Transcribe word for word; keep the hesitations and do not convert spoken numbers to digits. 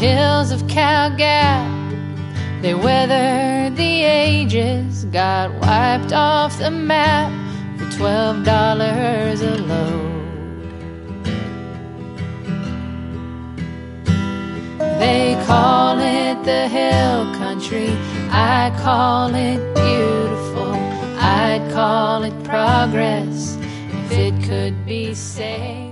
hills of Cow Gap, they weathered the ages, got wiped off the map for twelve dollars a load. They call it the hill country, I call it beautiful, I'd call it progress if it could be saved.